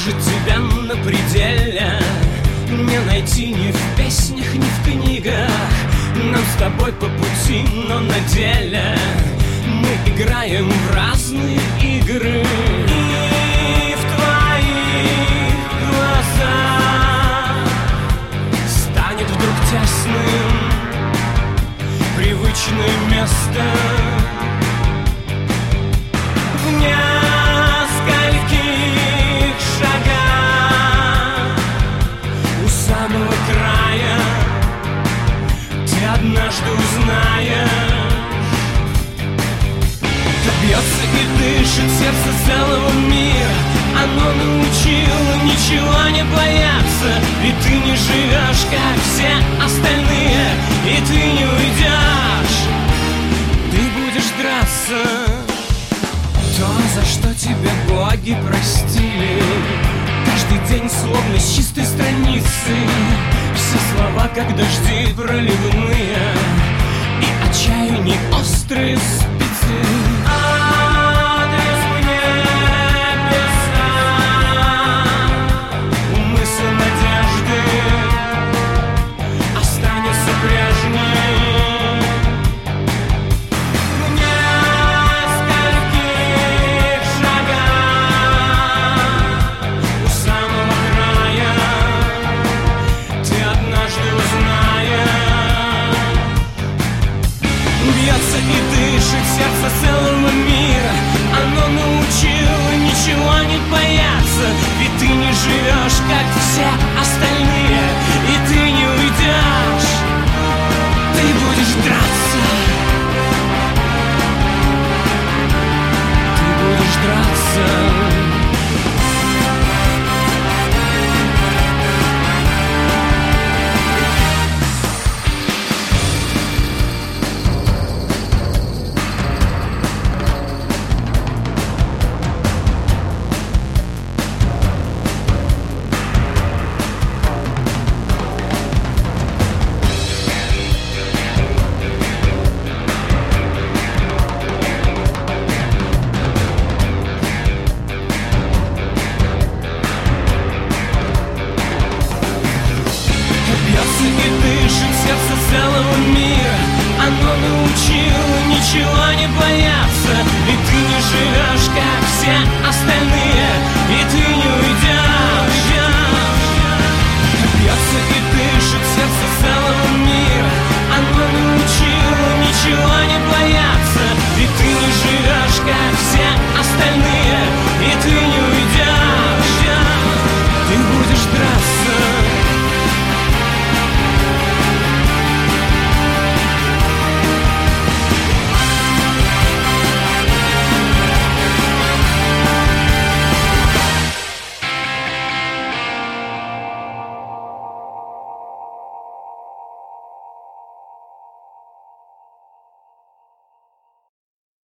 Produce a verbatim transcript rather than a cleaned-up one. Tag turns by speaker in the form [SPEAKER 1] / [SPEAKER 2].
[SPEAKER 1] держит тебя на пределе. Не найти ни в песнях, ни в книгах. Нам с тобой по пути, но на деле мы играем в разные игры. И в твоих глазах станет вдруг тесным привычное место. В нескольких шагах у самого края ты однажды узнаешь. Как бьется и дышит сердце целого мира. Оно научило ничего не бояться. И ты не живешь, как все остальные. И ты не уйдешь, ты будешь драться. То, за что тебя боги простили, каждый день словно с чистой страницы. Все слова, как дожди проливные, и отчаяние острые спицы.